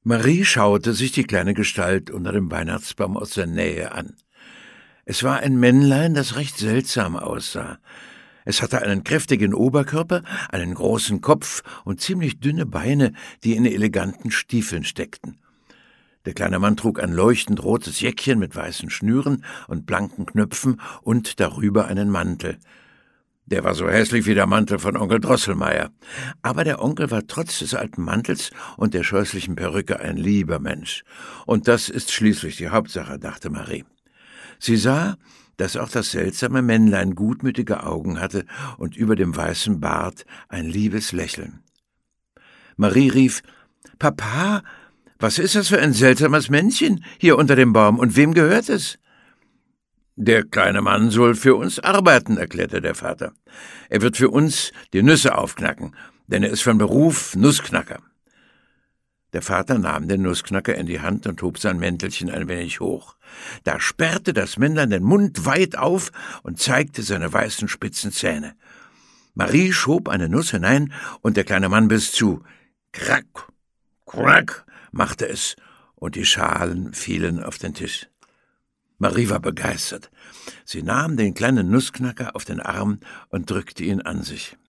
Marie schaute sich die kleine Gestalt unter dem Weihnachtsbaum aus der Nähe an. Es war ein Männlein, das recht seltsam aussah. Es hatte einen kräftigen Oberkörper, einen großen Kopf und ziemlich dünne Beine, die in eleganten Stiefeln steckten. Der kleine Mann trug ein leuchtend rotes Jäckchen mit weißen Schnüren und blanken Knöpfen und darüber einen Mantel. Der war so hässlich wie der Mantel von Onkel Drosselmeier. Aber der Onkel war trotz des alten Mantels und der scheußlichen Perücke ein lieber Mensch. Und das ist schließlich die Hauptsache, dachte Marie. Sie sah, dass auch das seltsame Männlein gutmütige Augen hatte und über dem weißen Bart ein liebes Lächeln. Marie rief: »Papa, was ist das für ein seltsames Männchen hier unter dem Baum, und wem gehört es?« »Der kleine Mann soll für uns arbeiten«, erklärte der Vater. »Er wird für uns die Nüsse aufknacken, denn er ist von Beruf Nussknacker.« Der Vater nahm den Nussknacker in die Hand und hob sein Mäntelchen ein wenig hoch. Da sperrte das Männlein den Mund weit auf und zeigte seine weißen spitzen Zähne. Marie schob eine Nuss hinein, und der kleine Mann biss zu. Krack, krack machte es, und die Schalen fielen auf den Tisch. Marie war begeistert. Sie nahm den kleinen Nussknacker auf den Arm und drückte ihn an sich.